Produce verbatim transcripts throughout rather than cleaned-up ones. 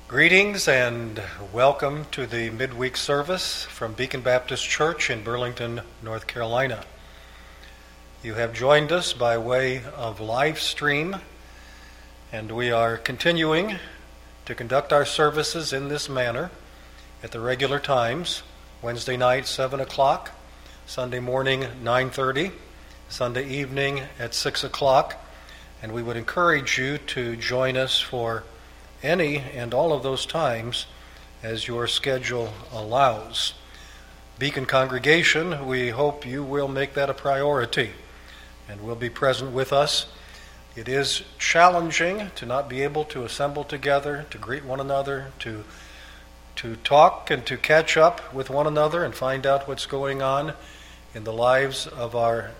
Greetings and welcome to the midweek service from Beacon Baptist Church in Burlington, North Carolina. You have joined us by way of live stream, and we are continuing to conduct our services in this manner at the regular times: Wednesday night, seven o'clock, Sunday morning, nine thirty, Sunday evening at six o'clock, and we would encourage you to join us for any and all of those times as your schedule allows. Beacon congregation, we hope you will make that a priority and will be present with us. It is challenging to not be able to assemble together, to greet one another, to to talk and to catch up with one another and find out what's going on in the lives of our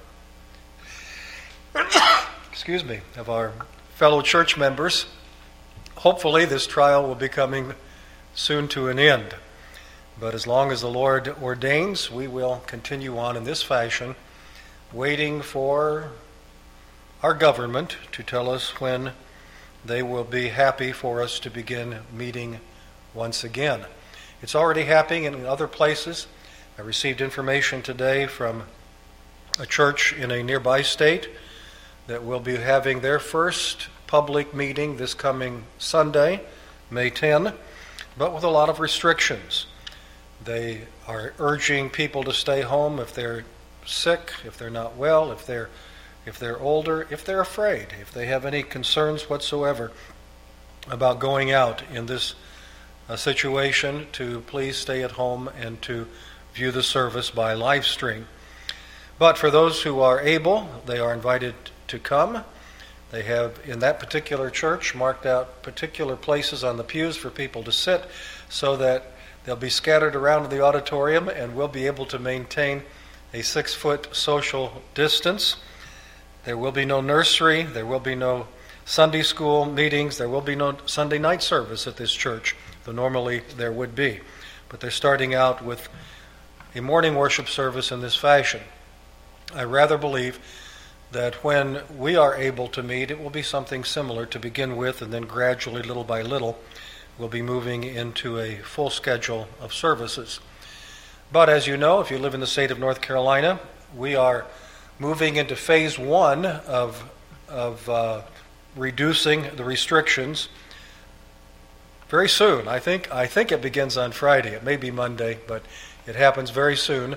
excuse me, of our fellow church members. Hopefully this trial will be coming soon to an end. But as long as the Lord ordains, we will continue on in this fashion, waiting for our government to tell us when they will be happy for us to begin meeting once again. It's already happening in other places. I received information today from a church in a nearby state that will be having their first public meeting this coming Sunday, May tenth, but with a lot of restrictions. They are urging people to stay home if they're sick, if they're not well, if they're if they're older, if they're afraid, if they have any concerns whatsoever about going out in this uh, situation, to please stay at home and to view the service by live stream. But for those who are able, they are invited to come. They have, in that particular church, marked out particular places on the pews for people to sit so that they'll be scattered around the auditorium and we'll be able to maintain a six-foot social distance. There will be no nursery. There will be no Sunday school meetings. There will be no Sunday night service at this church, though normally there would be. But they're starting out with a morning worship service in this fashion. I rather believe that when we are able to meet, it will be something similar to begin with, and then gradually, little by little, we'll be moving into a full schedule of services. But as you know, if you live in the state of North Carolina, we are moving into phase one of, of uh, reducing the restrictions very soon. I think, I think it begins on Friday. It may be Monday, but it happens very soon.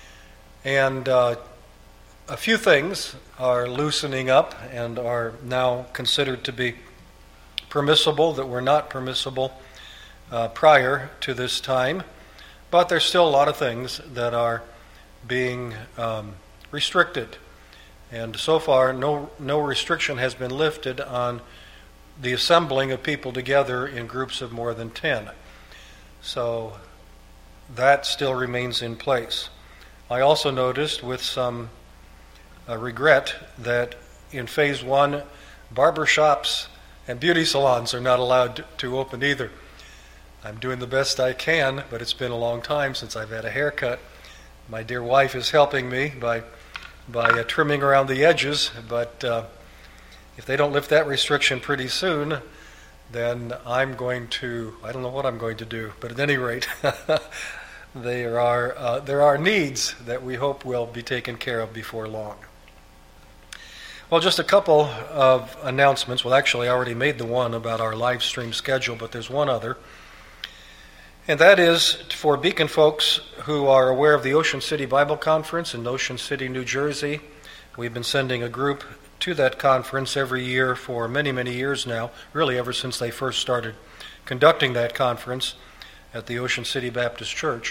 And uh, a few things are loosening up and are now considered to be permissible that were not permissible uh, prior to this time. But there's still a lot of things that are being um, restricted. And so far, no, no restriction has been lifted on the assembling of people together in groups of more than ten. So that still remains in place. I also noticed with some Uh, regret that in phase one, barber shops and beauty salons are not allowed to, to open either. I'm doing the best I can, but it's been a long time since I've had a haircut. My dear wife is helping me by by uh, trimming around the edges, but uh, if they don't lift that restriction pretty soon, then I'm going to, I don't know what I'm going to do, but at any rate, there are uh, there are needs that we hope will be taken care of before long. Well, just a couple of announcements. Well, actually, I already made the one about our live stream schedule, but there's one other. And that is for Beacon folks who are aware of the Ocean City Bible Conference in Ocean City, New Jersey. We've been sending a group to that conference every year for many, many years now, really ever since they first started conducting that conference at the Ocean City Baptist Church.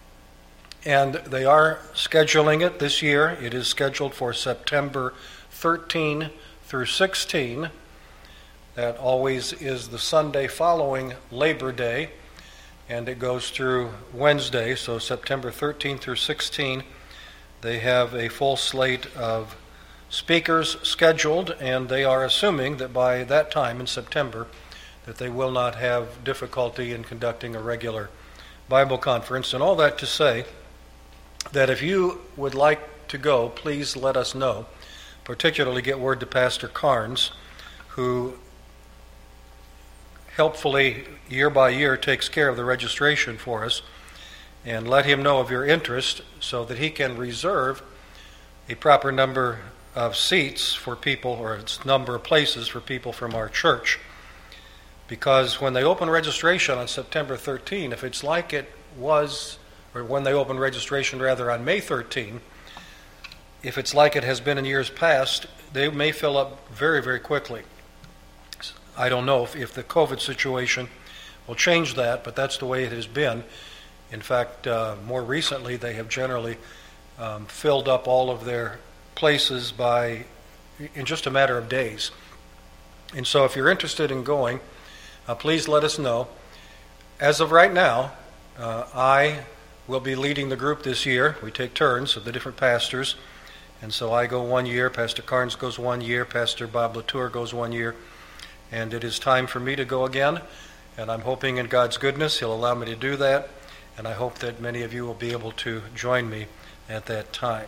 And they are scheduling it this year. It is scheduled for September thirteenth through sixteenth. That always is the Sunday following Labor Day, and it goes through Wednesday, so September thirteenth through sixteenth. They have a full slate of speakers scheduled, and they are assuming that by that time in September that they will not have difficulty in conducting a regular Bible conference. And all that to say that if you would like to go, please let us know. Particularly get word to Pastor Carnes, who helpfully, year by year, takes care of the registration for us. And let him know of your interest so that he can reserve a proper number of seats for people, or its number of places for people from our church. Because when they open registration on September thirteenth, if it's like it was, or when they open registration rather on May thirteenth, if it's like it has been in years past, they may fill up very, very quickly. I don't know if, if the COVID situation will change that, but that's the way it has been. In fact, uh, more recently, they have generally um, filled up all of their places by in just a matter of days. And so if you're interested in going, uh, please let us know. As of right now, uh, I will be leading the group this year. We take turns of the different pastors. And so I go one year, Pastor Carnes goes one year, Pastor Bob Latour goes one year. And it is time for me to go again. And I'm hoping in God's goodness He'll allow me to do that. And I hope that many of you will be able to join me at that time.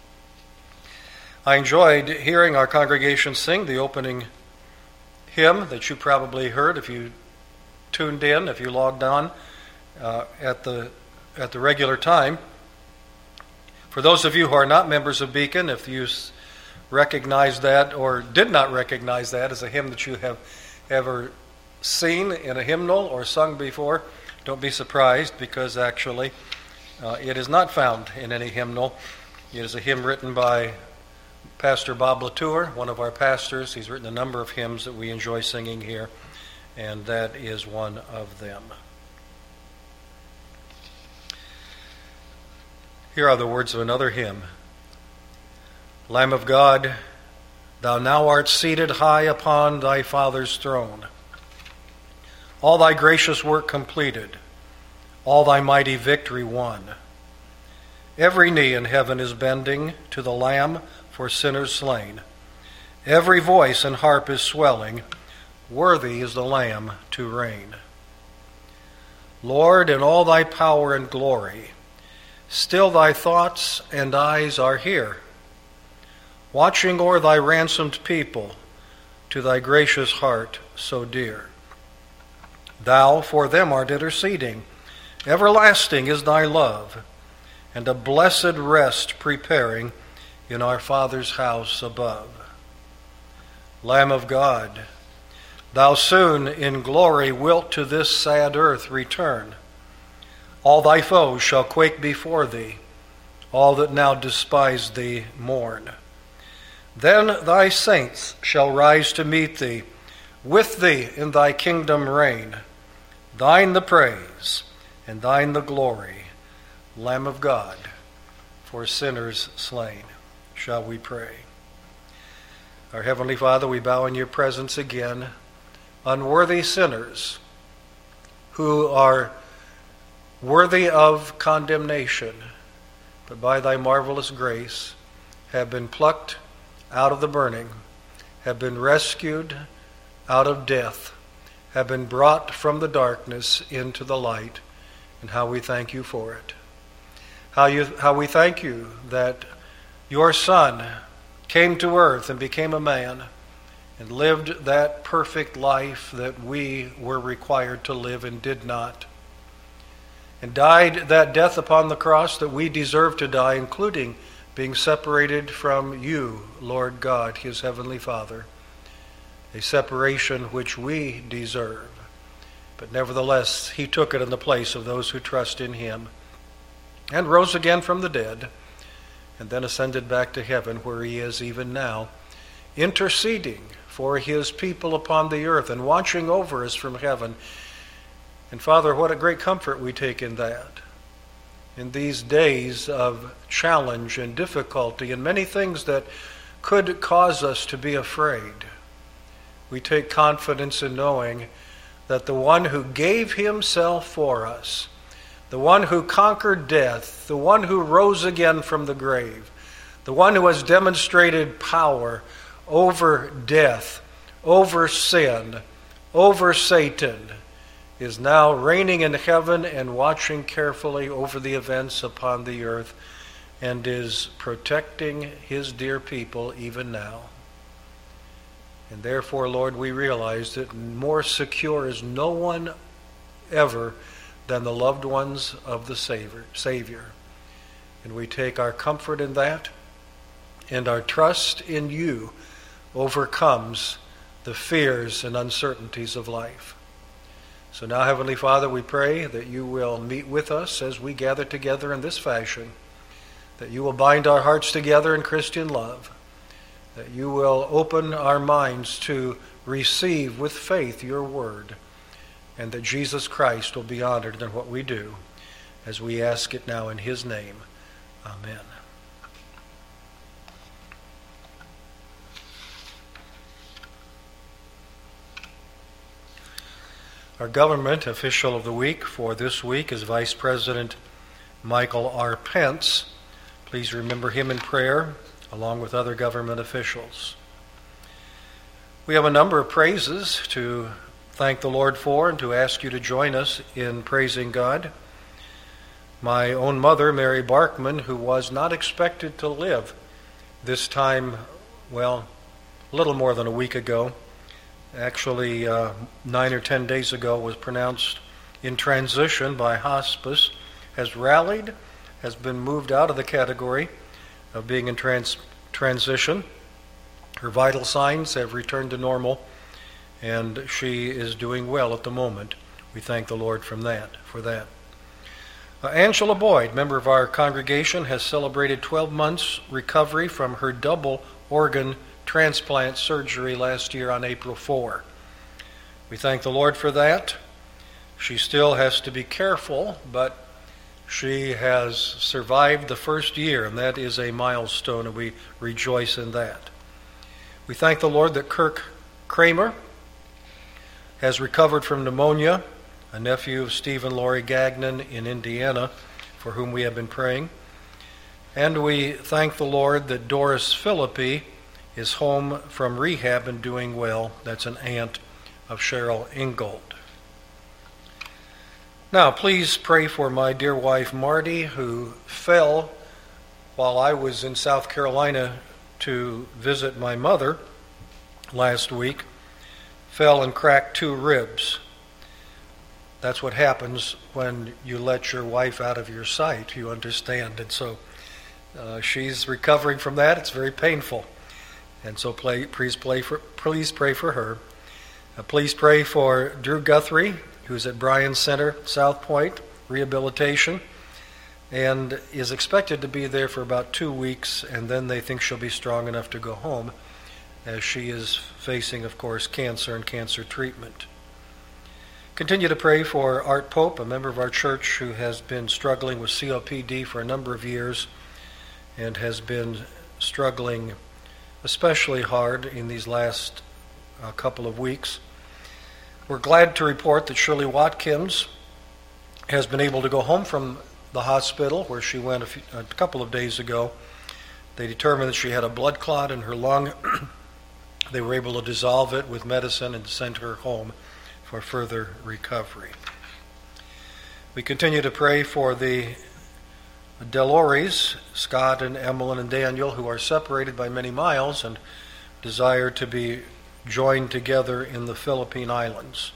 I enjoyed hearing our congregation sing the opening hymn that you probably heard if you tuned in, if you logged on uh, at the at the regular time. For those of you who are not members of Beacon, if you recognize that or did not recognize that as a hymn that you have ever seen in a hymnal or sung before, don't be surprised, because actually uh, it is not found in any hymnal. It is a hymn written by Pastor Bob Latour, one of our pastors. He's written a number of hymns that we enjoy singing here, and that is one of them. Here are the words of another hymn. Lamb of God, thou now art seated high upon thy Father's throne. All thy gracious work completed, all thy mighty victory won. Every knee in heaven is bending to the Lamb for sinners slain. Every voice and harp is swelling, worthy is the Lamb to reign. Lord, in all thy power and glory, still thy thoughts and eyes are here, watching o'er thy ransomed people, to thy gracious heart so dear. Thou for them art interceding, everlasting is thy love, and a blessed rest preparing in our Father's house above. Lamb of God, thou soon in glory wilt to this sad earth return. All thy foes shall quake before thee, all that now despise thee mourn. Then thy saints shall rise to meet thee, with thee in thy kingdom reign. Thine the praise, and thine the glory, Lamb of God, for sinners slain. Shall we pray? Our Heavenly Father, we bow in your presence again, unworthy sinners who are worthy of condemnation, but by thy marvelous grace have been plucked out of the burning, have been rescued out of death, have been brought from the darkness into the light, and how we thank you for it. How you, how we thank you that your Son came to earth and became a man and lived that perfect life that we were required to live and did not, and died that death upon the cross that we deserve to die, including being separated from you, Lord God, his heavenly Father. A separation which we deserve. But nevertheless, he took it in the place of those who trust in him, and rose again from the dead, and then ascended back to heaven, where he is even now, interceding for his people upon the earth and watching over us from heaven. And Father, what a great comfort we take in that. In these days of challenge and difficulty and many things that could cause us to be afraid, we take confidence in knowing that the one who gave himself for us, the one who conquered death, the one who rose again from the grave, the one who has demonstrated power over death, over sin, over Satan, is now reigning in heaven and watching carefully over the events upon the earth, and is protecting his dear people even now. And therefore, Lord, we realize that more secure is no one ever than the loved ones of the Savior. Savior. And we take our comfort in that, and our trust in you overcomes the fears and uncertainties of life. So now, Heavenly Father, we pray that you will meet with us as we gather together in this fashion, that you will bind our hearts together in Christian love, that you will open our minds to receive with faith your word, and that Jesus Christ will be honored in what we do, as we ask it now in his name. Amen. Our government official of the week for this week is Vice President Michael R. Pence. Please remember him in prayer, along with other government officials. We have a number of praises to thank the Lord for and to ask you to join us in praising God. My own mother, Mary Barkman, who was not expected to live this time, well, a little more than a week ago, actually uh, nine or ten days ago, was pronounced in transition by hospice, has rallied, has been moved out of the category of being in trans- transition. Her vital signs have returned to normal, and she is doing well at the moment. We thank the Lord from that, for that. Uh, Angela Boyd, member of our congregation, has celebrated twelve months recovery from her double organ transplant surgery last year on April fourth. We thank the Lord for that. She still has to be careful, but she has survived the first year, and that is a milestone, and we rejoice in that. We thank the Lord that Kirk Kramer has recovered from pneumonia, a nephew of Stephen Laurie Gagnon in Indiana, for whom we have been praying. And we thank the Lord that Doris Philippi is home from rehab and doing well. That's an aunt of Cheryl Ingold. Now, please pray for my dear wife, Marty, who fell while I was in South Carolina to visit my mother last week, fell and cracked two ribs. That's what happens when you let your wife out of your sight, you understand. And so uh, she's recovering from that. It's very painful. And so play, please, play for, please pray for her. Uh, please pray for Drew Guthrie, who's at Bryan Center, South Point, rehabilitation, and is expected to be there for about two weeks, and then they think she'll be strong enough to go home, as she is facing, of course, cancer and cancer treatment. Continue to pray for Art Pope, a member of our church who has been struggling with C O P D for a number of years and has been struggling especially hard in these last uh, couple of weeks. We're glad to report that Shirley Watkins has been able to go home from the hospital where she went a, few, a couple of days ago. They determined that she had a blood clot in her lung. They were able to dissolve it with medicine and send her home for further recovery. We continue to pray for the Delories, Scott and Emmeline and Daniel, who are separated by many miles and desire to be joined together in the Philippine Islands.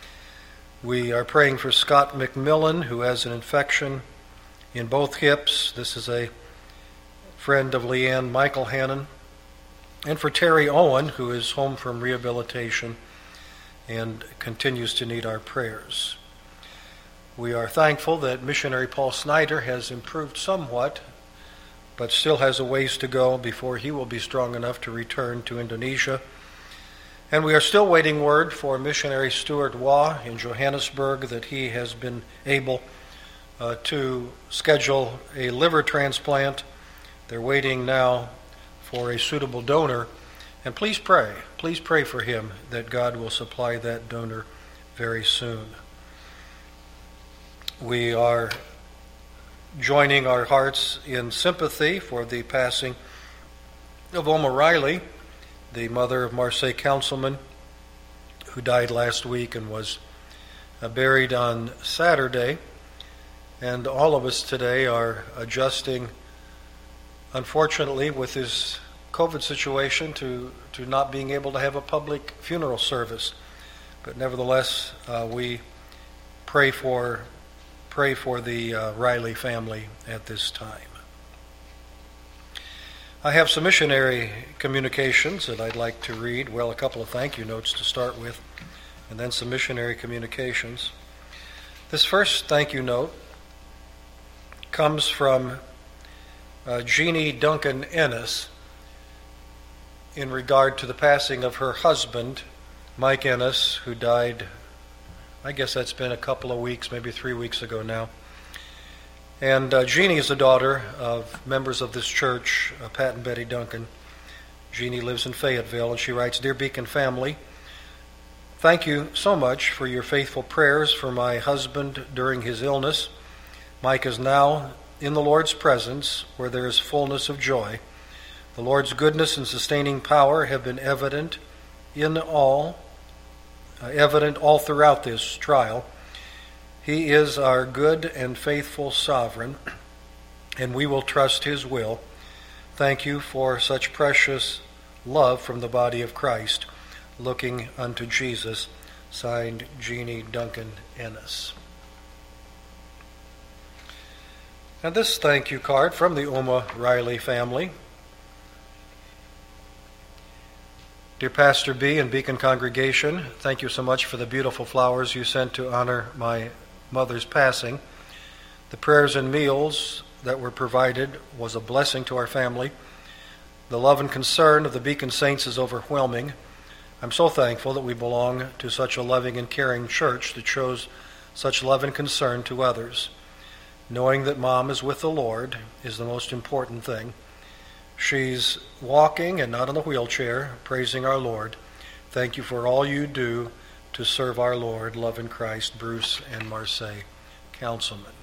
We are praying for Scott McMillan, who has an infection in both hips. This is a friend of Leanne Michael Hannon. And for Terry Owen, who is home from rehabilitation and continues to need our prayers. We are thankful that missionary Paul Snyder has improved somewhat, but still has a ways to go before he will be strong enough to return to Indonesia. And we are still waiting word for missionary Stuart Waugh in Johannesburg that he has been able uh, to schedule a liver transplant. They're waiting now for a suitable donor. And please pray, please pray for him that God will supply that donor very soon. We are joining our hearts in sympathy for the passing of Oma Riley, the mother of Marseille councilman, who died last week and was uh, buried on Saturday. And all of us today are adjusting, unfortunately, with this COVID situation to, to not being able to have a public funeral service. But nevertheless, uh, we pray for pray for the uh, Riley family at this time. I have some missionary communications that I'd like to read. Well, a couple of thank you notes to start with, and then some missionary communications. This first thank you note comes from uh, Jeannie Duncan Ennis in regard to the passing of her husband, Mike Ennis, who died, I guess that's been a couple of weeks, maybe three weeks ago now. And uh, Jeannie is the daughter of members of this church, uh, Pat and Betty Duncan. Jeannie lives in Fayetteville, and she writes, "Dear Beacon family, thank you so much for your faithful prayers for my husband during his illness. Mike is now in the Lord's presence, where there is fullness of joy. The Lord's goodness and sustaining power have been evident in all, uh, evident all throughout this trial. He is our good and faithful sovereign, and we will trust his will. Thank you for such precious love from the body of Christ, looking unto Jesus." Signed, Jeannie Duncan Ennis. And this thank you card from the Oma Riley family. "Dear Pastor B and Beacon congregation, thank you so much for the beautiful flowers you sent to honor my mother's passing. The prayers and meals that were provided was a blessing to our family. The love and concern of the Beacon saints is overwhelming. I'm so thankful that we belong to such a loving and caring church that shows such love and concern to others. Knowing that Mom is with the Lord is the most important thing. She's walking and not in a wheelchair, praising our Lord. Thank you for all you do to serve our Lord. Love in Christ, Bruce and Marseille, councilmen."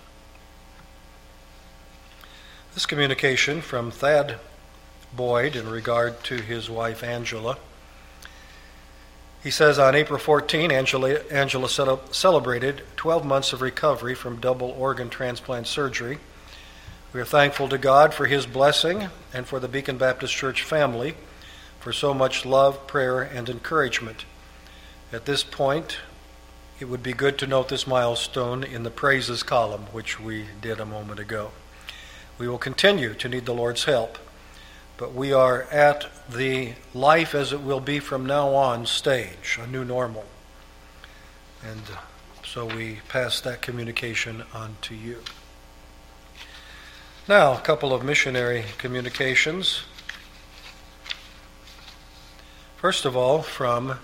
This communication from Thad Boyd in regard to his wife Angela. He says, on April fourteenth, Angela, Angela celebrated twelve months of recovery from double organ transplant surgery. We are thankful to God for his blessing and for the Beacon Baptist Church family for so much love, prayer, and encouragement. At this point, it would be good to note this milestone in the praises column, which we did a moment ago. We will continue to need the Lord's help, but we are at the life as it will be from now on stage, a new normal. And so we pass that communication on to you. Now, a couple of missionary communications. First of all, from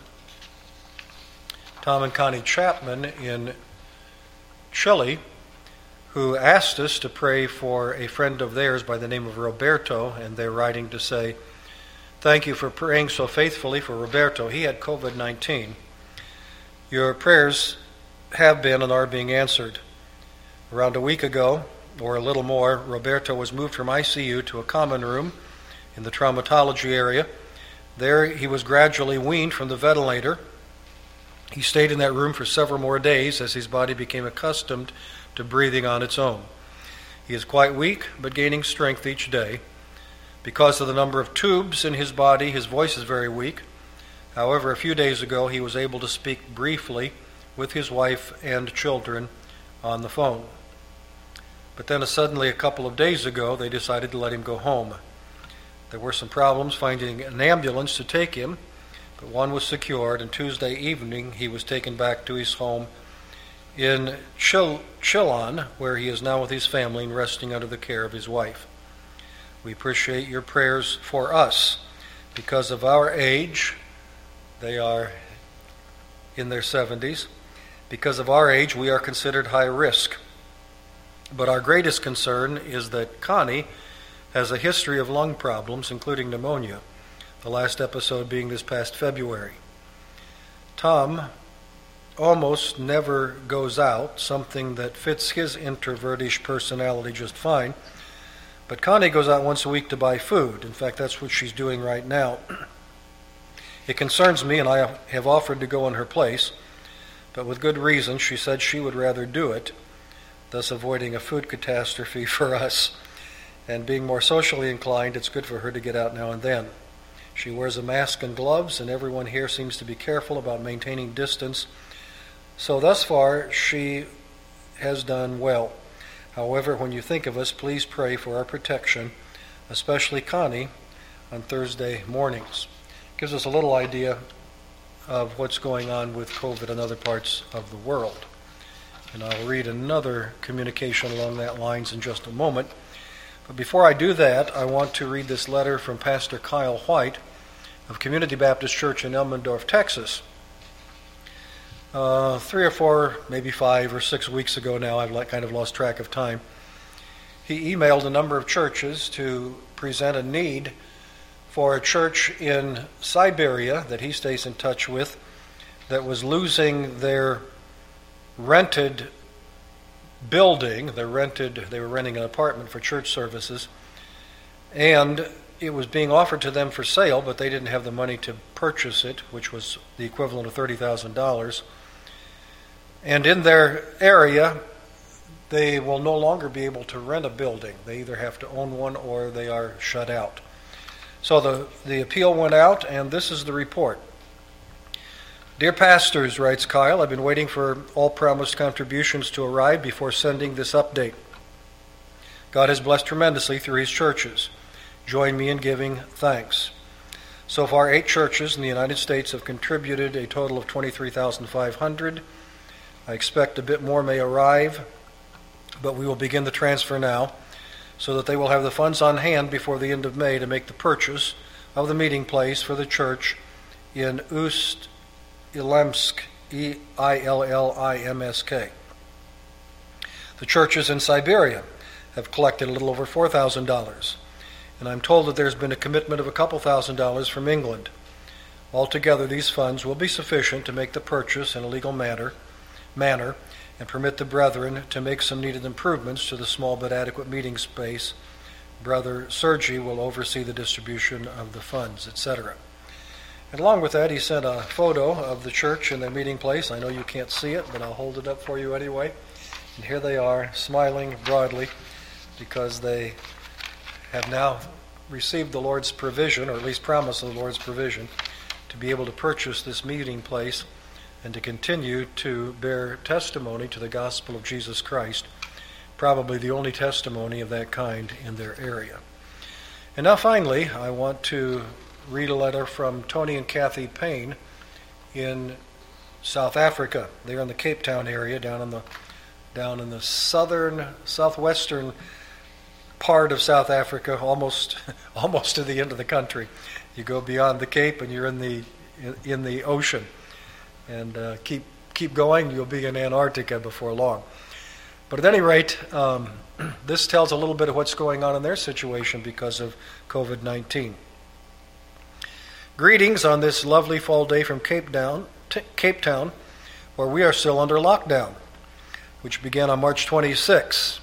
Tom and Connie Chapman in Chile, who asked us to pray for a friend of theirs by the name of Roberto, and they're writing to say, "Thank you for praying so faithfully for Roberto. He had covid nineteen. Your prayers have been and are being answered. Around a week ago, or a little more, Roberto was moved from I C U to a common room in the traumatology area. There he was gradually weaned from the ventilator. He stayed in that room for several more days as his body became accustomed to breathing on its own. He is quite weak, but gaining strength each day. Because of the number of tubes in his body, his voice is very weak. However, a few days ago, he was able to speak briefly with his wife and children on the phone. But then uh, suddenly, a couple of days ago, they decided to let him go home. There were some problems finding an ambulance to take him, but one was secured, and Tuesday evening he was taken back to his home in Chil- Chillon, where he is now with his family and resting under the care of his wife. We appreciate your prayers for us. Because of our age, they are in their seventies, because of our age we are considered high risk. But our greatest concern is that Connie has a history of lung problems, including pneumonia, the last episode being this past February. Tom almost never goes out, something that fits his introvertish personality just fine. But Connie goes out once a week to buy food. In fact, that's what she's doing right now. It concerns me, and I have offered to go in her place, but with good reason. She said she would rather do it, thus avoiding a food catastrophe for us. And being more socially inclined, it's good for her to get out now and then. She wears a mask and gloves, and everyone here seems to be careful about maintaining distance. So thus far, she has done well. However, when you think of us, please pray for our protection, especially Connie, on Thursday mornings. Gives us a little idea of what's going on with COVID in other parts of the world. And I'll read another communication along that lines in just a moment. But before I do that, I want to read this letter from Pastor Kyle White of Community Baptist Church in Elmendorf, Texas. Uh, three or four, maybe five or six weeks ago now, I've kind of lost track of time, he emailed a number of churches to present a need for a church in Siberia that he stays in touch with that was losing their rented building. They rented, they were renting an apartment for church services, and it was being offered to them for sale, but they didn't have the money to purchase it, which was the equivalent of thirty thousand dollars. And in their area, they will no longer be able to rent a building. They either have to own one or they are shut out. So the, the appeal went out, and this is the report. Dear pastors, writes Kyle, I've been waiting for all promised contributions to arrive before sending this update. God has blessed tremendously through his churches. Join me in giving thanks. So far, eight churches in the United States have contributed a total of twenty-three thousand five hundred dollars. I expect a bit more may arrive, but we will begin the transfer now so that they will have the funds on hand before the end of May to make the purchase of the meeting place for the church in Ust-Ilimsk, E I L L I M S K. The churches in Siberia have collected a little over four thousand dollars, and I'm told that there's been a commitment of a couple thousand dollars from England. Altogether, these funds will be sufficient to make the purchase in a legal manner, manner and permit the brethren to make some needed improvements to the small but adequate meeting space. Brother Sergi will oversee the distribution of the funds, et cetera. And along with that, he sent a photo of the church and their meeting place. I know you can't see it, but I'll hold it up for you anyway. And here they are, smiling broadly, because they have now received the Lord's provision, or at least promise of the Lord's provision, to be able to purchase this meeting place and to continue to bear testimony to the gospel of Jesus Christ, probably the only testimony of that kind in their area. And now finally, I want to read a letter from Tony and Kathy Payne in South Africa. They're in the Cape Town area, down in the down in the southern, southwestern part of South Africa, almost almost to the end of the country. You go beyond the Cape and you're in the in, in the ocean. And uh, keep keep going, you'll be in Antarctica before long. But at any rate, um, this tells a little bit of what's going on in their situation because of COVID nineteen. Greetings on this lovely fall day from Cape Town, t- Cape Town, where we are still under lockdown, which began on March twenty-sixth.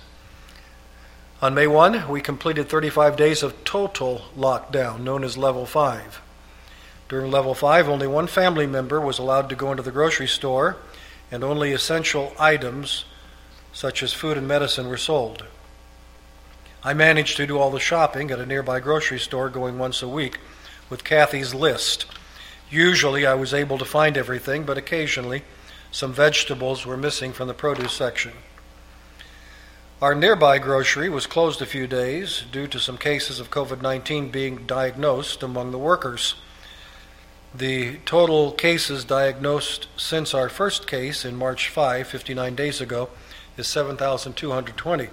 On May first, we completed thirty-five days of total lockdown, known as Level five. During Level five, only one family member was allowed to go into the grocery store, and only essential items such as food and medicine were sold. I managed to do all the shopping at a nearby grocery store, going once a week with Kathy's list. Usually I was able to find everything, but occasionally some vegetables were missing from the produce section. Our nearby grocery was closed a few days due to some cases of COVID nineteen being diagnosed among the workers. The total cases diagnosed since our first case in March fifth, fifty-nine days ago, is seven thousand two hundred twenty.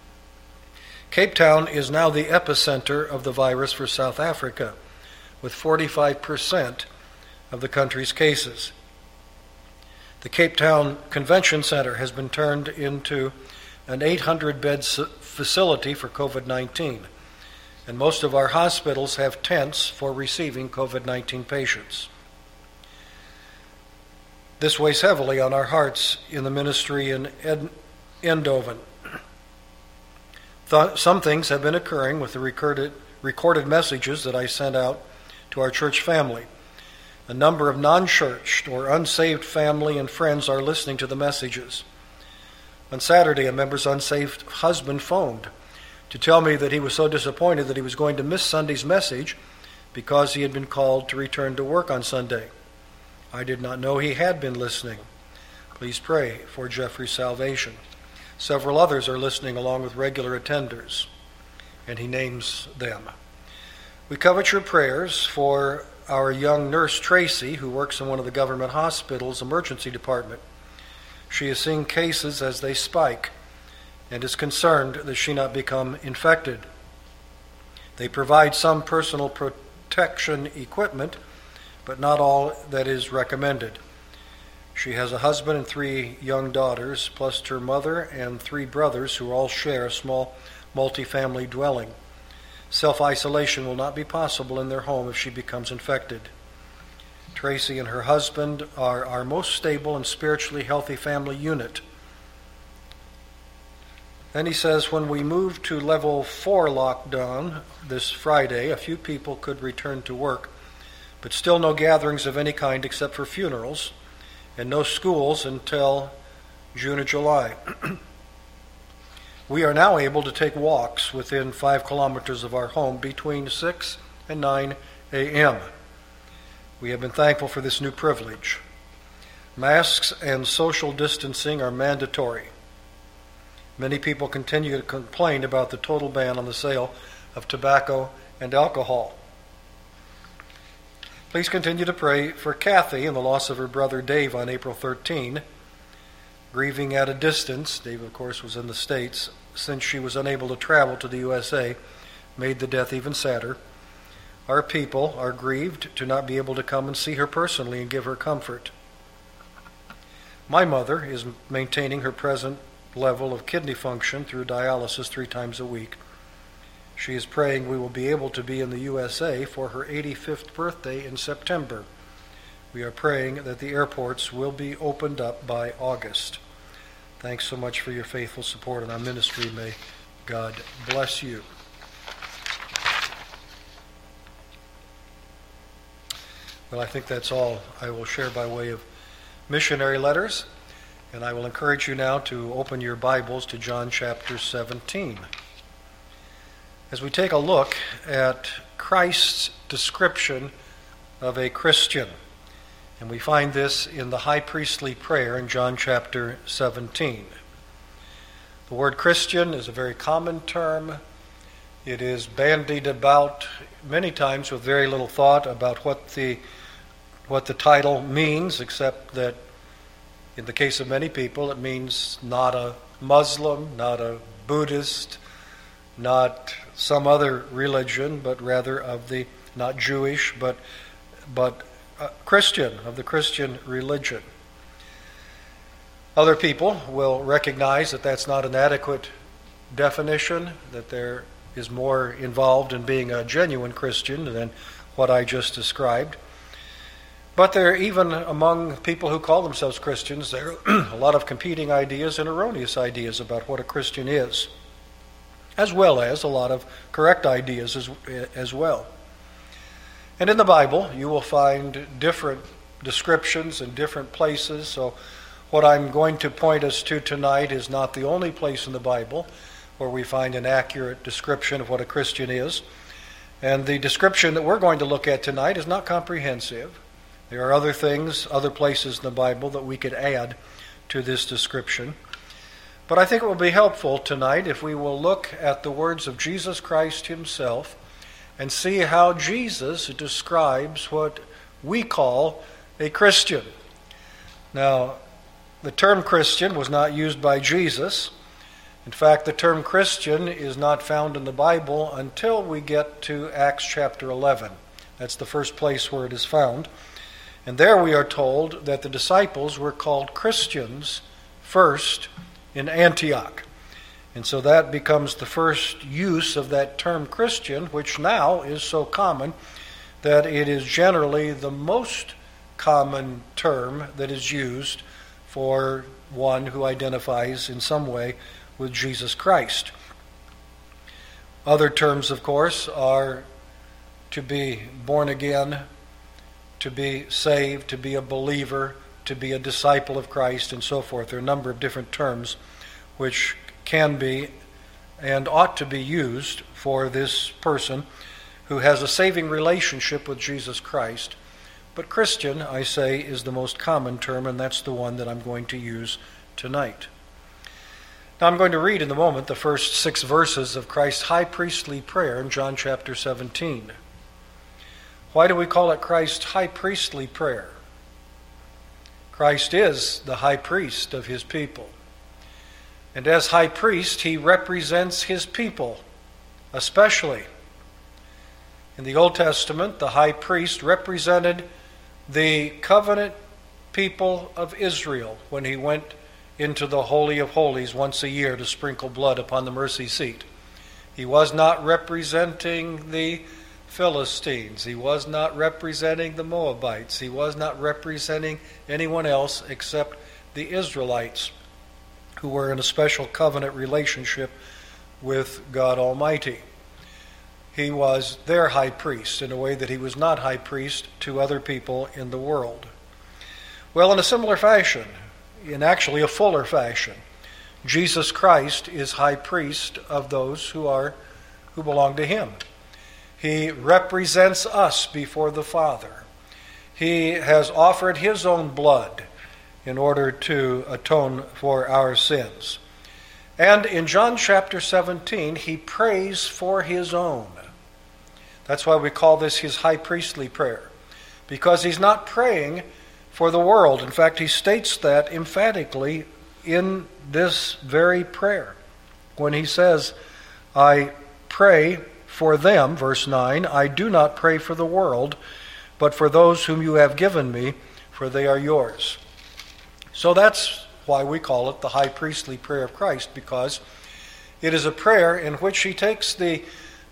Cape Town is now the epicenter of the virus for South Africa, with forty-five percent of the country's cases. The Cape Town Convention Center has been turned into an eight hundred bed facility for COVID nineteen. And most of our hospitals have tents for receiving COVID nineteen patients. This weighs heavily on our hearts in the ministry in Ed- Eindhoven. Th- some things have been occurring with the recorded, recorded messages that I sent out to our church family. A number of non-churched or unsaved family and friends are listening to the messages. On Saturday, a member's unsaved husband phoned to tell me that he was so disappointed that he was going to miss Sunday's message because he had been called to return to work on Sunday. I did not know he had been listening. Please pray for Jeffrey's salvation. Several others are listening along with regular attenders, and he names them. We covet your prayers for our young nurse Tracy, who works in one of the government hospitals' emergency department. She is seeing cases as they spike and is concerned that she not become infected. They provide some personal protection equipment, but not all that is recommended. She has a husband and three young daughters, plus her mother and three brothers who all share a small multi-family dwelling. Self-isolation will not be possible in their home if she becomes infected. Tracy and her husband are our most stable and spiritually healthy family unit. Then he says, when we moved to level four lockdown this Friday, a few people could return to work, but still no gatherings of any kind except for funerals, and no schools until June or July. We are now able to take walks within five kilometers of our home between six and nine a.m. We have been thankful for this new privilege. Masks and social distancing are mandatory. Many people continue to complain about the total ban on the sale of tobacco and alcohol. Please continue to pray for Kathy and the loss of her brother Dave on April thirteenth. Grieving at a distance, Dave of course was in the States, since she was unable to travel to the U S A, made the death even sadder. Our people are grieved to not be able to come and see her personally and give her comfort. My mother is maintaining her present level of kidney function through dialysis three times a week. She is praying we will be able to be in the U S A for her eighty-fifth birthday in September. We are praying that the airports will be opened up by August. Thanks so much for your faithful support in our ministry. May God bless you. Well, I think that's all I will share by way of missionary letters, and I will encourage you now to open your Bibles to John chapter seventeen. As we take a look at Christ's description of a Christian, and we find this in the high priestly prayer in John chapter seventeen. The word Christian is a very common term. It is bandied about many times with very little thought about what the what the title means, except that in the case of many people it means not a Muslim, not a Buddhist, not some other religion, but rather of the, not Jewish, but but uh, Christian, of the Christian religion. Other people will recognize that that's not an adequate definition, that there is more involved in being a genuine Christian than what I just described. But there, even among people who call themselves Christians, there are a lot of competing ideas and erroneous ideas about what a Christian is, as well as a lot of correct ideas as, as well. And in the Bible, you will find different descriptions in different places. So what I'm going to point us to tonight is not the only place in the Bible where we find an accurate description of what a Christian is. And the description that we're going to look at tonight is not comprehensive. There are other things, other places in the Bible that we could add to this description. But I think it will be helpful tonight if we will look at the words of Jesus Christ himself and see how Jesus describes what we call a Christian. Now, the term Christian was not used by Jesus. In fact, the term Christian is not found in the Bible until we get to Acts chapter eleven. That's the first place where it is found. And there we are told that the disciples were called Christians first in Antioch. And so that becomes the first use of that term Christian, which now is so common that it is generally the most common term that is used for one who identifies in some way with Jesus Christ. Other terms, of course, are to be born again, to be saved, to be a believer, to be a disciple of Christ, and so forth. There are a number of different terms which can be and ought to be used for this person who has a saving relationship with Jesus Christ. But Christian, I say, is the most common term, and that's the one that I'm going to use tonight. Now I'm going to read in a moment the first six verses of Christ's high priestly prayer in John chapter seventeen. Why do we call it Christ's high priestly prayer? Christ is the high priest of his people. And as high priest, he represents his people, especially. In the Old Testament, the high priest represented the covenant people of Israel when he went into the Holy of Holies once a year to sprinkle blood upon the mercy seat. He was not representing the Philistines. He was not representing the Moabites. He was not representing anyone else except the Israelites, who were in a special covenant relationship with God Almighty. He was their high priest in a way that he was not high priest to other people in the world. Well, in a similar fashion, in actually a fuller fashion, Jesus Christ is high priest of those who are who belong to him. He represents us before the Father. He has offered his own blood in order to atone for our sins. And in John chapter seventeen, he prays for his own. That's why we call this his high priestly prayer, because he's not praying for the world. In fact, he states that emphatically in this very prayer when he says, I pray for them, verse nine, I do not pray for the world, but for those whom you have given me, for they are yours. So that's why we call it the high priestly prayer of Christ, because it is a prayer in which he takes the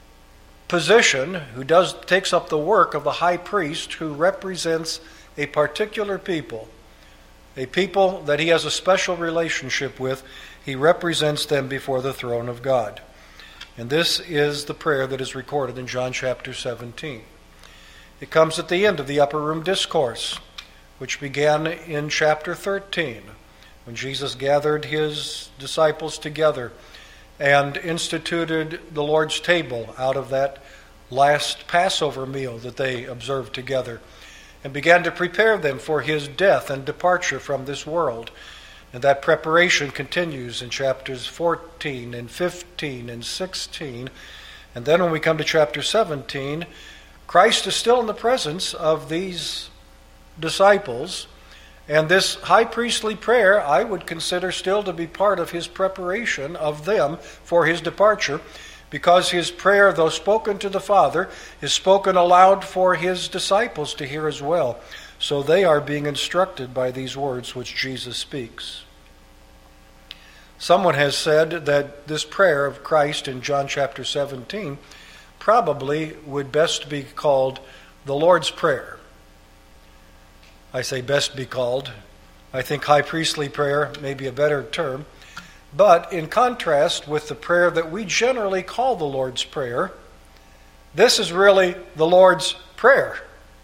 position, who does takes up the work of the high priest who represents a particular people, a people that he has a special relationship with. He represents them before the throne of God. And this is the prayer that is recorded in John chapter seventeen. It comes at the end of the upper room discourse, which began in chapter thirteen, when Jesus gathered his disciples together and instituted the Lord's table out of that last Passover meal that they observed together, and began to prepare them for his death and departure from this world. And that preparation continues in chapters fourteen and fifteen and sixteen. And then when we come to chapter seventeen, Christ is still in the presence of these disciples. And this high priestly prayer I would consider still to be part of his preparation of them for his departure, because his prayer, though spoken to the Father, is spoken aloud for his disciples to hear as well. So they are being instructed by these words which Jesus speaks. Someone has said that this prayer of Christ in John chapter seventeen probably would best be called the Lord's Prayer. I say best be called. I think high priestly prayer may be a better term. But in contrast with the prayer that we generally call the Lord's Prayer, this is really the Lord's Prayer.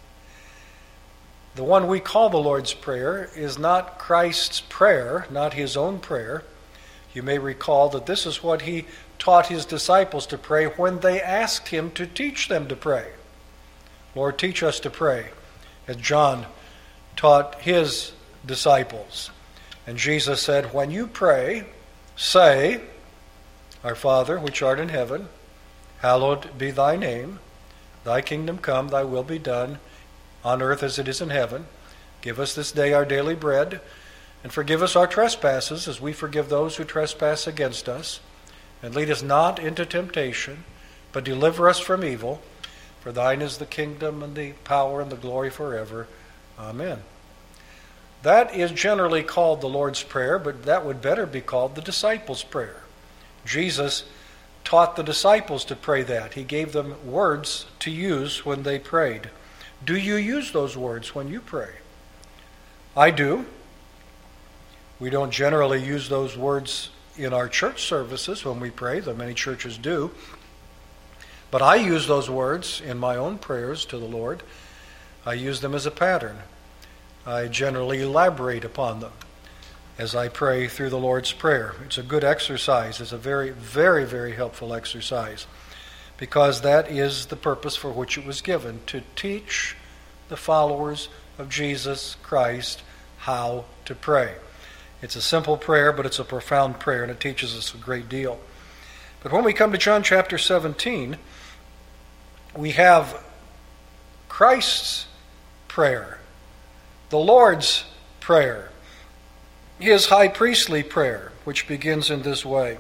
The one we call the Lord's Prayer is not Christ's prayer, not his own prayer. You may recall that this is what he taught his disciples to pray when they asked him to teach them to pray. Lord, teach us to pray, as John taught his disciples. And Jesus said, when you pray, say, Our Father, which art in heaven, hallowed be thy name. Thy kingdom come, thy will be done, on earth as it is in heaven. Give us this day our daily bread, and forgive us our trespasses, as we forgive those who trespass against us. And lead us not into temptation, but deliver us from evil. For thine is the kingdom, and the power, and the glory forever. Amen. That is generally called the Lord's Prayer, but that would better be called the disciples' prayer. Jesus taught the disciples to pray that. He gave them words to use when they prayed. Do you use those words when you pray? I do. We don't generally use those words in our church services when we pray, though many churches do. But I use those words in my own prayers to the Lord. I use them as a pattern. I generally elaborate upon them as I pray through the Lord's Prayer. It's a good exercise. It's a very, very, very helpful exercise. because that is the purpose for which it was given, to teach the followers of Jesus Christ how to pray. It's a simple prayer, but it's a profound prayer, and it teaches us a great deal. But when we come to John chapter seventeen, we have Christ's prayer, the Lord's prayer, his high priestly prayer, which begins in this way.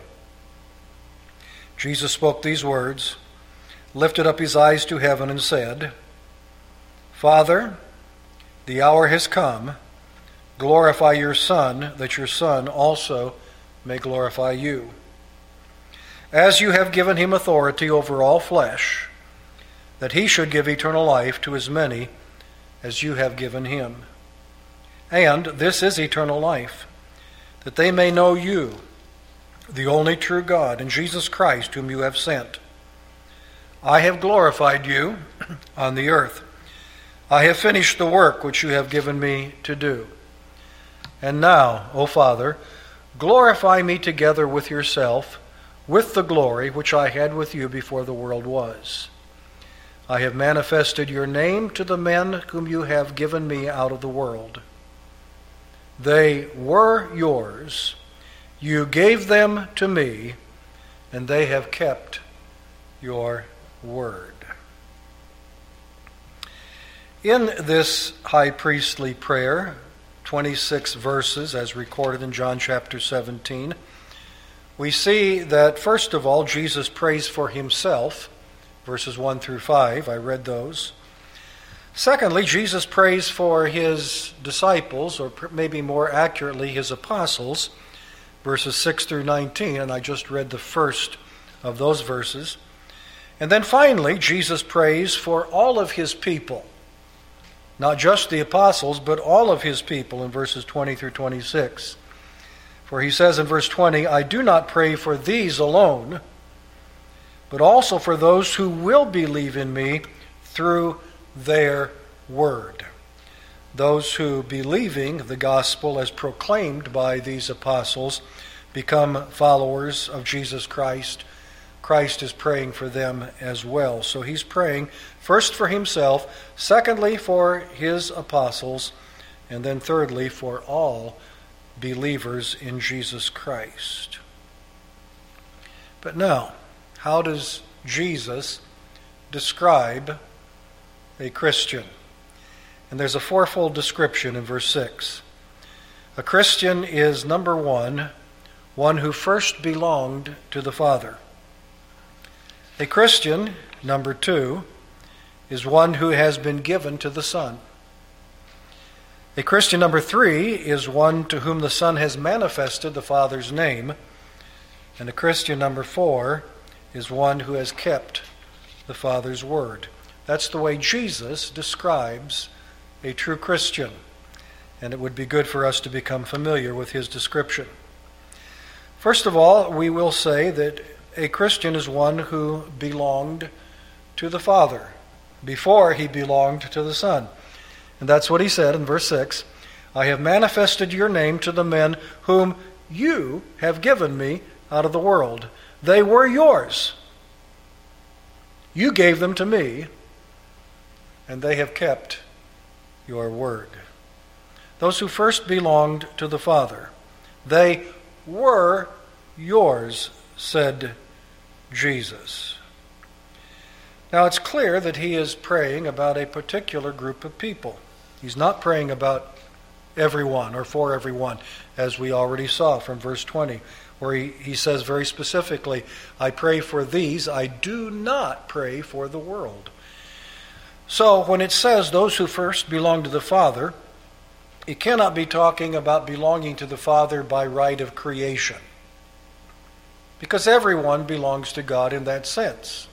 Jesus spoke these words, lifted up his eyes to heaven, and said, Father, the hour has come. Glorify your Son, that your Son also may glorify you. As you have given him authority over all flesh, that he should give eternal life to as many as you have given him. And this is eternal life, that they may know you, the only true God, and Jesus Christ, whom you have sent. I have glorified you on the earth. I have finished the work which you have given me to do. And now, O Father, glorify me together with yourself, with the glory which I had with you before the world was. I have manifested your name to the men whom you have given me out of the world. They were yours. You gave them to me, and they have kept your word. In this high priestly prayer, twenty-six verses as recorded in John chapter seventeen, we see that first of all Jesus prays for himself, verses one through five, I read those. Secondly, Jesus prays for his disciples, or maybe more accurately his apostles, verses six through nineteen, and I just read the first of those verses. And then finally, Jesus prays for all of his people, not just the apostles, but all of his people in verses twenty through twenty-six. For he says in verse twenty, I do not pray for these alone, but also for those who will believe in me through their word. Those who, believing the gospel as proclaimed by these apostles, become followers of Jesus Christ. Christ is praying for them as well. So he's praying first for himself, secondly for his apostles, and then thirdly for all believers in Jesus Christ. But now, how does Jesus describe a Christian? And there's a fourfold description in verse six. A Christian is, number one, one who first belonged to the Father. A Christian, number two, is one who has been given to the Son. A Christian, number three, is one to whom the Son has manifested the Father's name. And a Christian, number four, is one who has kept the Father's word. That's the way Jesus describes a true Christian. And it would be good for us to become familiar with his description. First of all, we will say that a Christian is one who belonged to the Father before he belonged to the Son. And that's what he said in verse six. I have manifested your name to the men whom you have given me out of the world. They were yours. You gave them to me, and they have kept your word. Those who first belonged to the Father, they were yours, said Jesus. Now it's clear that he is praying about a particular group of people. He's not praying about everyone or for everyone, as we already saw from verse twenty, where he, he says very specifically, I pray for these, I do not pray for the world. So when it says those who first belong to the Father, it cannot be talking about belonging to the Father by right of creation, because everyone belongs to God in that sense.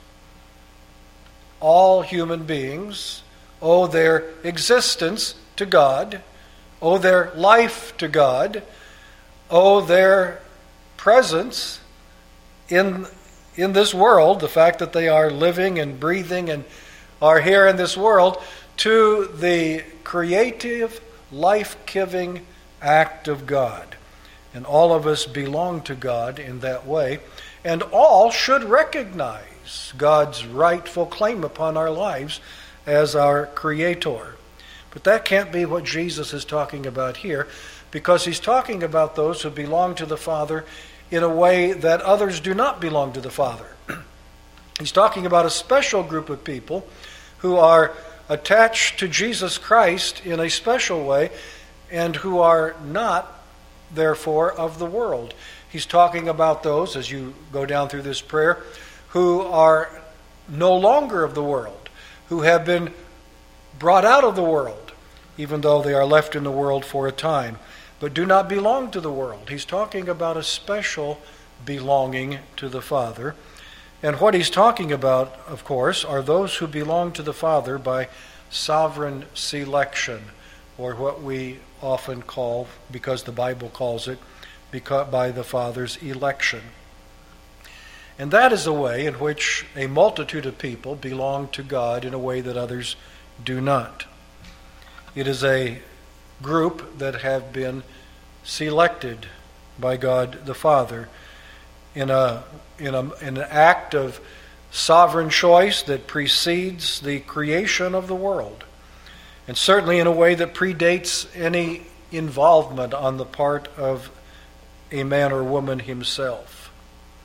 All human beings owe their existence to God, owe their life to God, owe their presence in, in this world, the fact that they are living and breathing and are here in this world, to the creative, life-giving act of God. And all of us belong to God in that way. And all should recognize God's rightful claim upon our lives as our Creator. But that can't be what Jesus is talking about here, because he's talking about those who belong to the Father in a way that others do not belong to the Father. He's talking about a special group of people who are attached to Jesus Christ in a special way and who are not, therefore, of the world. He's talking about those, as you go down through this prayer, who are no longer of the world, who have been brought out of the world, even though they are left in the world for a time, but do not belong to the world. He's talking about a special belonging to the Father. And what he's talking about, of course, are those who belong to the Father by sovereign selection, or what we often call, because the Bible calls it, because by the Father's election. And that is a way in which a multitude of people belong to God in a way that others do not. It is a group that have been selected by God the Father in a in a in an act of sovereign choice that precedes the creation of the world, and certainly in a way that predates any involvement on the part of a man or woman himself.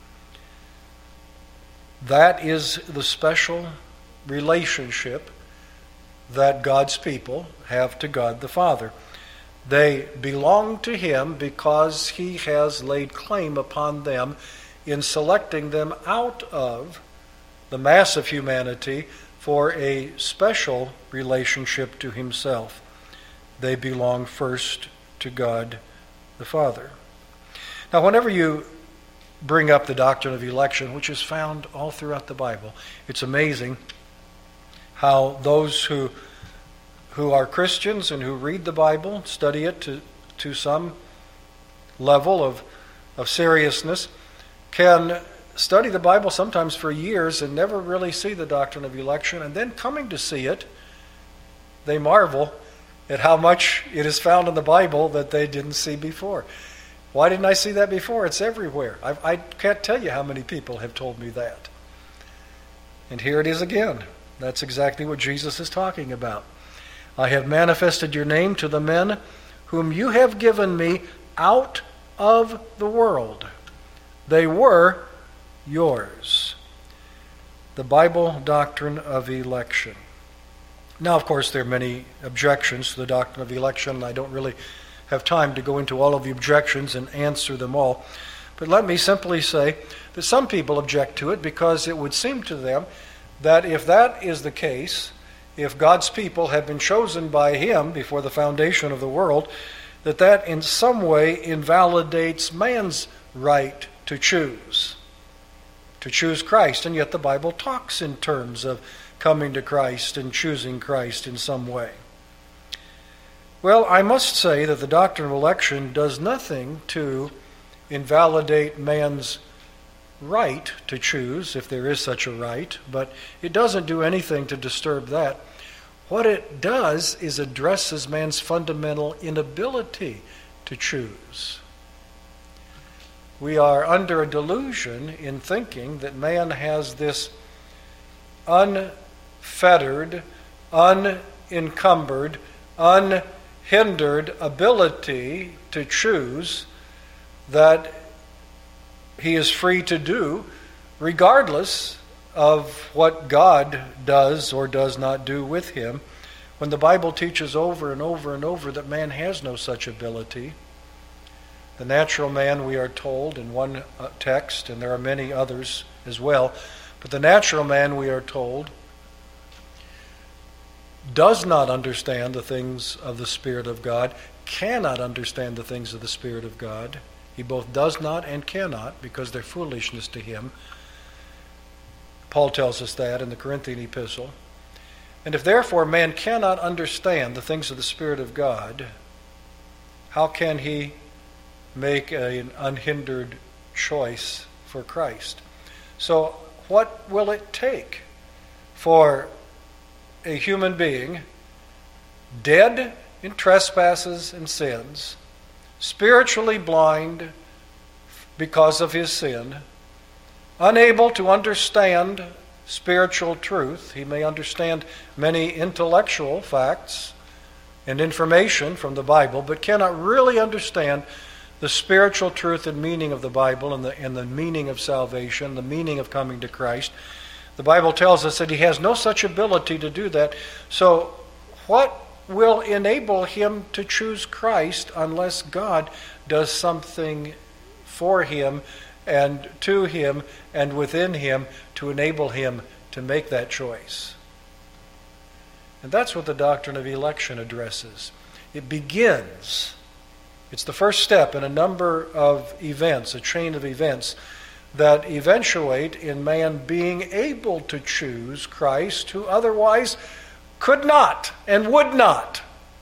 That is the special relationship that God's people have to God the Father. They belong to Him because He has laid claim upon them in selecting them out of the mass of humanity for a special relationship to Himself. They belong first to God the Father. Now, whenever you bring up the doctrine of election, which is found all throughout the Bible, it's amazing how those who who are Christians and who read the Bible, study it to, to some level of, of seriousness, can study the Bible sometimes for years and never really see the doctrine of election, and then coming to see it, they marvel at how much it is found in the Bible that they didn't see before. Why didn't I see that before? It's everywhere. I, I can't tell you how many people have told me that. And here it is again. That's exactly what Jesus is talking about. I have manifested your name to the men whom you have given me out of the world. They were yours. The Bible doctrine of election. Now, of course, there are many objections to the doctrine of election, and I don't really have time to go into all of the objections and answer them all. But let me simply say that some people object to it because it would seem to them that if that is the case, if God's people have been chosen by Him before the foundation of the world, that that in some way invalidates man's right to choose, to choose Christ. And yet the Bible talks in terms of coming to Christ and choosing Christ in some way. Well, I must say that the doctrine of election does nothing to invalidate man's right to choose, if there is such a right, but it doesn't do anything to disturb that. What it does is addresses man's fundamental inability to choose. We are under a delusion in thinking that man has this unfettered, unencumbered, unhindered ability to choose that he is free to do, regardless of what God does or does not do with him, when the Bible teaches over and over and over that man has no such ability. The natural man, we are told in one text, and there are many others as well, but the natural man, we are told, does not understand the things of the Spirit of God, cannot understand the things of the Spirit of God. He both does not and cannot, because they're foolishness to him. Paul tells us that in the Corinthian epistle. And if therefore man cannot understand the things of the Spirit of God, how can he make an unhindered choice for Christ? So what will it take for a human being dead in trespasses and sins, spiritually blind because of his sin, unable to understand spiritual truth. He may understand many intellectual facts and information from the Bible, but cannot really understand the spiritual truth and meaning of the Bible and the, and the meaning of salvation, the meaning of coming to Christ. The Bible tells us that he has no such ability to do that. So what will enable him to choose Christ unless God does something for him and to him and within him to enable him to make that choice? And that's what the doctrine of election addresses. It begins, it's the first step in a number of events, a chain of events that eventuate in man being able to choose Christ who otherwise could not and would not.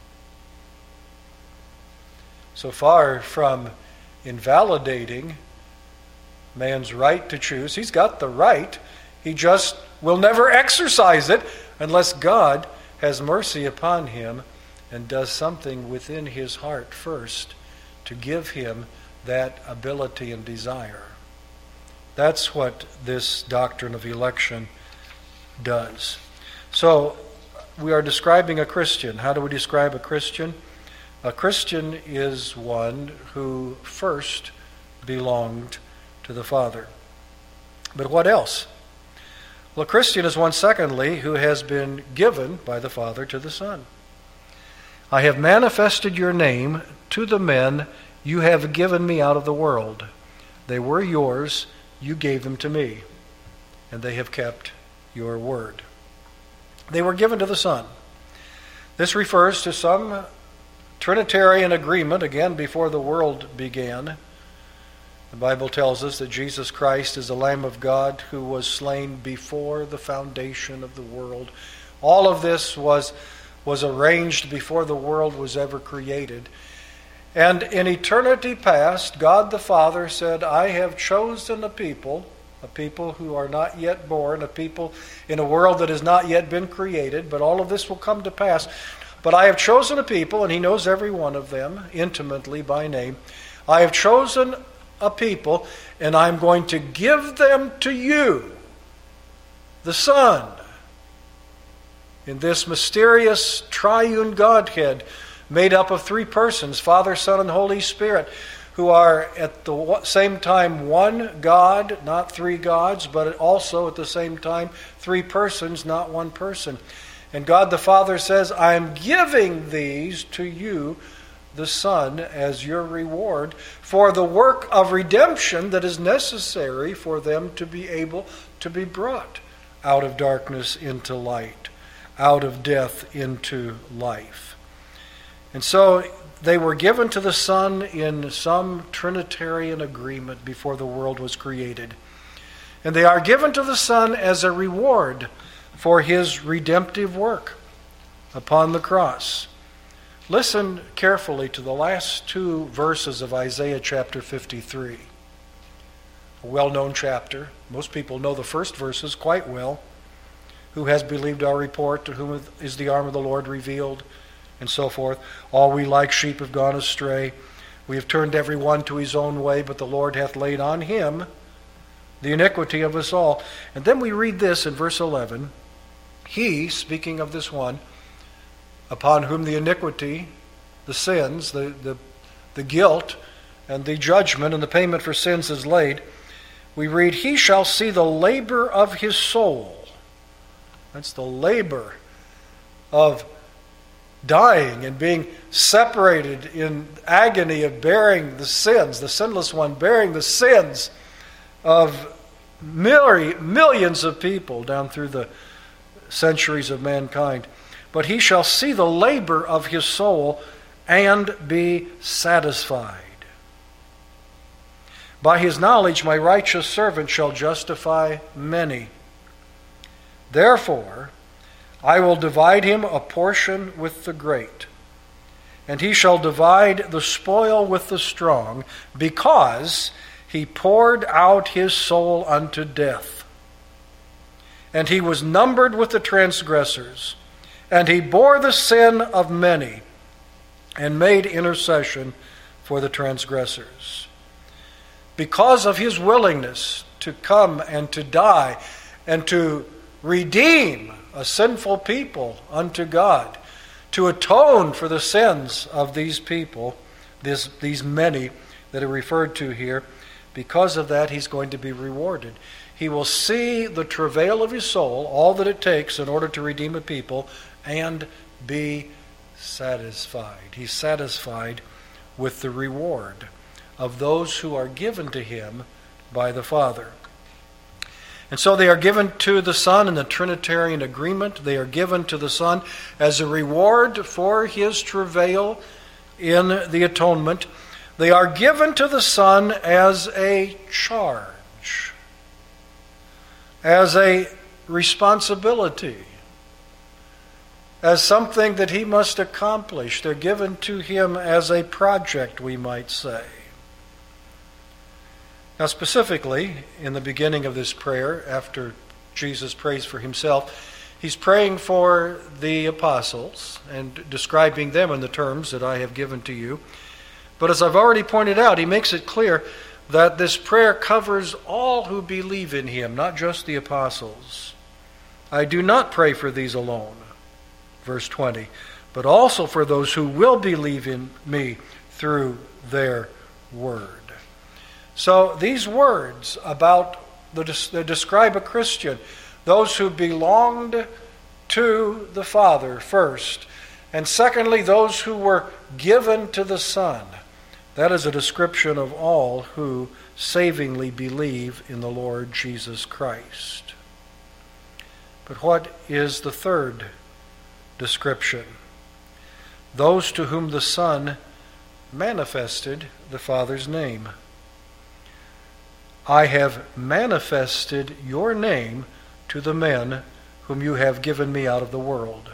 So far from invalidating man's right to choose, he's got the right, he just will never exercise it unless God has mercy upon him and does something within his heart first to give him that ability and desire. That's what this doctrine of election does. So, we are describing a Christian. How do we describe a Christian? A Christian is one who first belonged to the Father. But what else? Well, a Christian is one, secondly, who has been given by the Father to the Son. I have manifested your name to the men you have given me out of the world. They were yours, you gave them to me, and they have kept your word. They were given to the Son. This refers to some Trinitarian agreement, again, before the world began. The Bible tells us that Jesus Christ is the Lamb of God who was slain before the foundation of the world. All of this was, was arranged before the world was ever created. And in eternity past, God the Father said, I have chosen a people, a people who are not yet born, a people in a world that has not yet been created, but all of this will come to pass. But I have chosen a people, and he knows every one of them intimately by name. I have chosen a people, and I'm going to give them to you, the Son, in this mysterious triune Godhead made up of three persons, Father, Son, and Holy Spirit, who are at the same time one God, not three gods, but also at the same time three persons, not one person. And God the Father says, I am giving these to you, the Son, as your reward for the work of redemption that is necessary for them to be able to be brought out of darkness into light, out of death into life. And so they were given to the Son in some Trinitarian agreement before the world was created. And they are given to the Son as a reward for his redemptive work upon the cross. Listen carefully to the last two verses of Isaiah chapter fifty-three. A well-known chapter. Most people know the first verses quite well. Who has believed our report? To whom is the arm of the Lord revealed? And so forth. All we like sheep have gone astray. We have turned every one to his own way, but the Lord hath laid on him the iniquity of us all. And then we read this in verse eleven. He, speaking of this one, upon whom the iniquity, the sins, the, the, the guilt, and the judgment and the payment for sins is laid, we read, he shall see the labor of his soul. That's the labor of dying and being separated in agony of bearing the sins, the sinless one bearing the sins of millions of people down through the centuries of mankind. But he shall see the labor of his soul and be satisfied. By his knowledge my righteous servant shall justify many. Therefore I will divide him a portion with the great, and he shall divide the spoil with the strong, because he poured out his soul unto death. And he was numbered with the transgressors, and he bore the sin of many, and made intercession for the transgressors. Because of his willingness to come and to die and to redeem a sinful people unto God, to atone for the sins of these people, this, these many that are referred to here, because of that he's going to be rewarded. He will see the travail of his soul, all that it takes in order to redeem a people, and be satisfied. He's satisfied with the reward of those who are given to him by the Father. And so they are given to the Son in the Trinitarian agreement. They are given to the Son as a reward for his travail in the atonement. They are given to the Son as a charge, as a responsibility, as something that he must accomplish. They're given to him as a project, we might say. Now, specifically, in the beginning of this prayer, after Jesus prays for himself, he's praying for the apostles and describing them in the terms that I have given to you. But as I've already pointed out, he makes it clear that this prayer covers all who believe in him, not just the apostles. I do not pray for these alone, verse twenty, but also for those who will believe in me through their word. So these words about the, that describe a Christian, those who belonged to the Father first, and secondly, those who were given to the Son. That is a description of all who savingly believe in the Lord Jesus Christ. But what is the third description? Those to whom the Son manifested the Father's name. I have manifested your name to the men whom you have given me out of the world.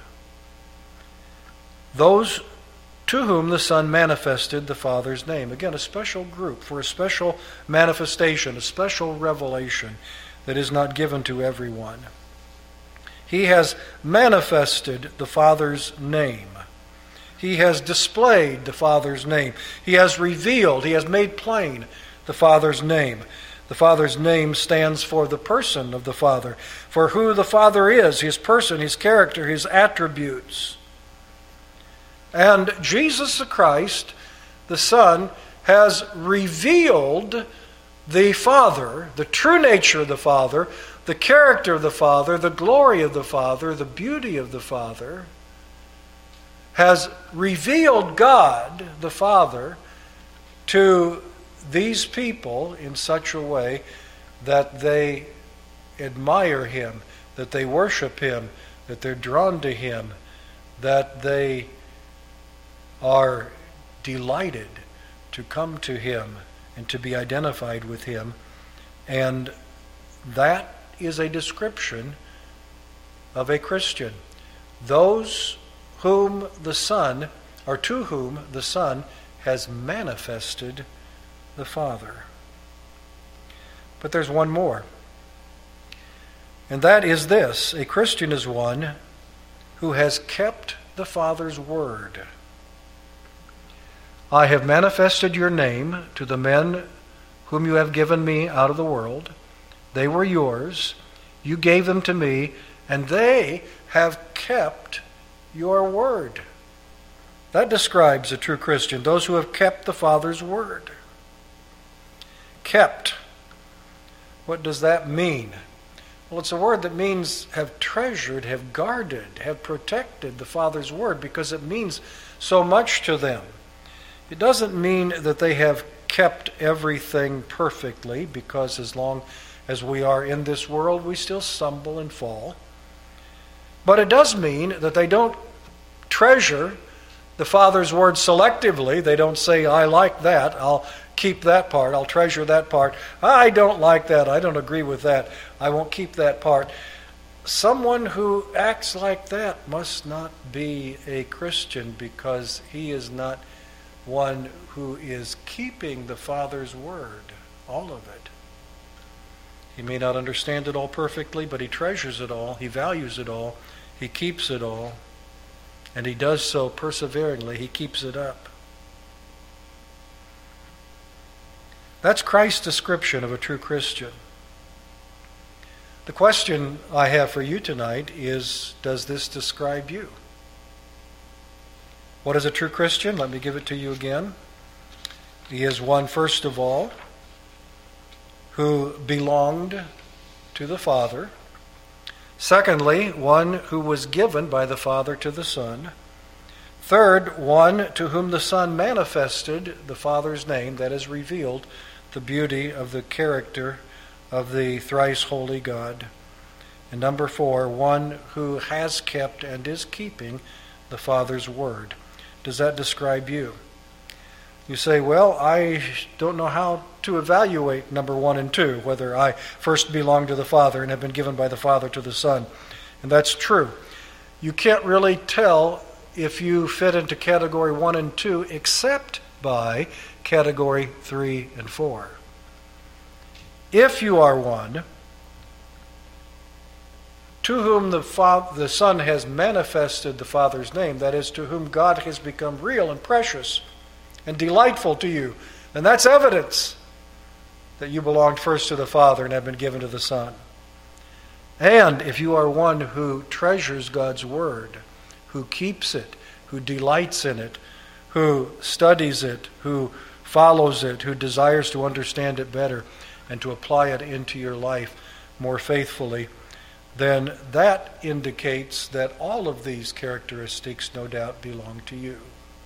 Those to whom the Son manifested the Father's name. Again, a special group for a special manifestation, a special revelation that is not given to everyone. He has manifested the Father's name. He has displayed the Father's name. He has revealed, he has made plain the Father's name. The Father's name stands for the person of the Father, for who the Father is, his person, his character, his attributes. And Jesus the Christ, the Son, has revealed the Father, the true nature of the Father, the character of the Father, the glory of the Father, the beauty of the Father, has revealed God, the Father, to these people in such a way that they admire him, that they worship him, that they're drawn to him, that they are delighted to come to him and to be identified with him. And that is a description of a Christian. Those whom the Son, or to whom the Son has manifested the Father. But there's one more. And that is this: a Christian is one who has kept the Father's word. I have manifested your name to the men whom you have given me out of the world. They were yours. You gave them to me, and they have kept your word. That describes a true Christian, those who have kept the Father's word. Kept. What does that mean? Well, it's a word that means have treasured, have guarded, have protected the Father's word, because it means so much to them. It doesn't mean that they have kept everything perfectly, because as long as we are in this world, we still stumble and fall. But it does mean that they don't treasure the Father's word selectively. They don't say, I like that, I'll keep that part, I'll treasure that part. I don't like that, I don't agree with that, I won't keep that part. Someone who acts like that must not be a Christian, because he is not one who is keeping the Father's word, all of it. He may not understand it all perfectly, but he treasures it all, he values it all, he keeps it all, and he does so perseveringly. He keeps it up. That's Christ's description of a true Christian. The question I have for you tonight is, does this describe you? What is a true Christian? Let me give it to you again. He is one, first of all, who belonged to the Father. Secondly, one who was given by the Father to the Son. Third, one to whom the Son manifested the Father's name, that is, revealed the beauty of the character of the thrice holy God. And number four, one who has kept and is keeping the Father's word. Does that describe you? You say, well, I don't know how to evaluate number one and two, whether I first belong to the Father and have been given by the Father to the Son. And that's true. You can't really tell if you fit into category one and two except by category three and four. If you are one to whom the, Father, the Son has manifested the Father's name, that is, to whom God has become real and precious and delightful to you, then that's evidence that you belonged first to the Father and have been given to the Son. And if you are one who treasures God's Word, who keeps it, who delights in it, who studies it, who follows it, who desires to understand it better and to apply it into your life more faithfully, then that indicates that all of these characteristics, no doubt, belong to you.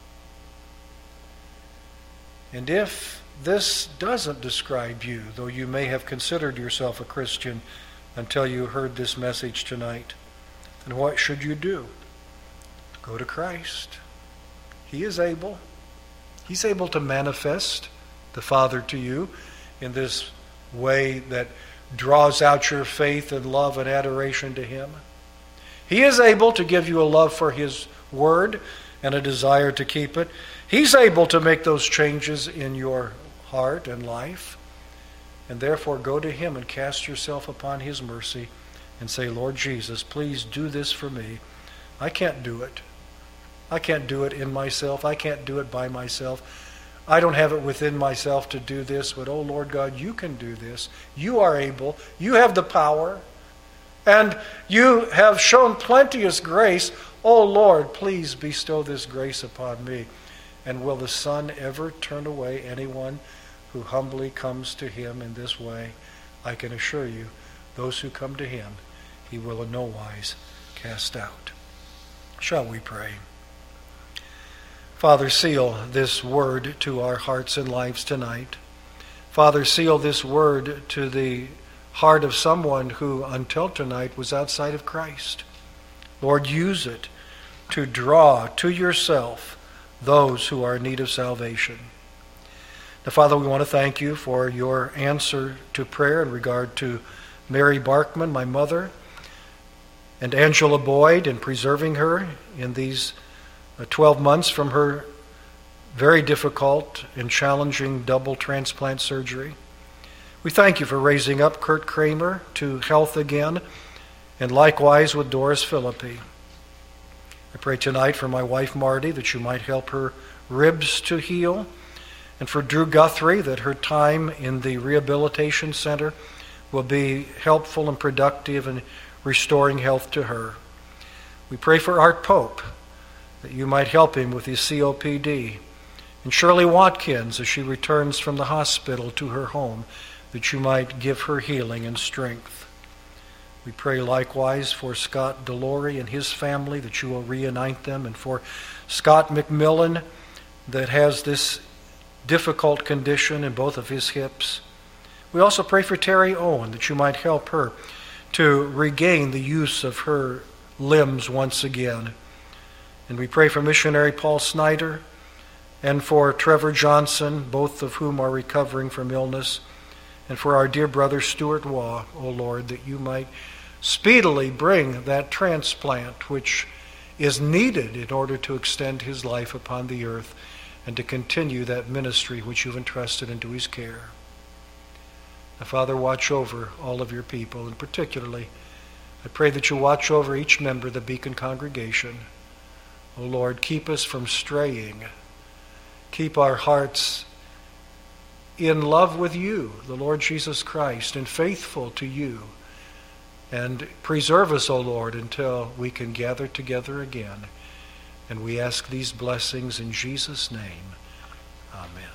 And if this doesn't describe you, though you may have considered yourself a Christian until you heard this message tonight, then what should you do? Go to Christ. He is able. He's able to manifest the Father to you in this way that draws out your faith and love and adoration to Him. He is able to give you a love for His Word and a desire to keep it. He's able to make those changes in your heart and life. And therefore go to Him and cast yourself upon His mercy and say, Lord Jesus, please do this for me. I can't do it. I can't do it in myself. I can't do it by myself. I don't have it within myself to do this, but oh Lord God, you can do this. You are able. You have the power. And you have shown plenteous grace. Oh Lord, please bestow this grace upon me. And will the Son ever turn away anyone who humbly comes to Him in this way? I can assure you, those who come to Him, He will in no wise cast out. Shall we pray? Father, seal this word to our hearts and lives tonight. Father, seal this word to the heart of someone who until tonight was outside of Christ. Lord, use it to draw to yourself those who are in need of salvation. Now, Father, we want to thank you for your answer to prayer in regard to Mary Barkman, my mother, and Angela Boyd, in preserving her in these twelve months from her very difficult and challenging double transplant surgery. We thank you for raising up Kurt Kramer to health again, and likewise with Doris Philippi. I pray tonight for my wife Marty that you might help her ribs to heal, and for Drew Guthrie that her time in the rehabilitation center will be helpful and productive in restoring health to her. We pray for Art Pope that you might help him with his C O P D, and Shirley Watkins as she returns from the hospital to her home, that you might give her healing and strength. We pray likewise for Scott Delory and his family, that you will reunite them, and for Scott McMillan that has this difficult condition in both of his hips. We also pray for Terry Owen, that you might help her to regain the use of her limbs once again. And we pray for missionary Paul Snyder and for Trevor Johnson, both of whom are recovering from illness, and for our dear brother Stuart Waugh, O Lord, that you might speedily bring that transplant which is needed in order to extend his life upon the earth and to continue that ministry which you've entrusted into his care. Now, Father, watch over all of your people, and particularly I pray that you watch over each member of the Beacon congregation. O Lord, keep us from straying. Keep our hearts in love with you, the Lord Jesus Christ, and faithful to you. And preserve us, O Lord, until we can gather together again. And we ask these blessings in Jesus' name. Amen.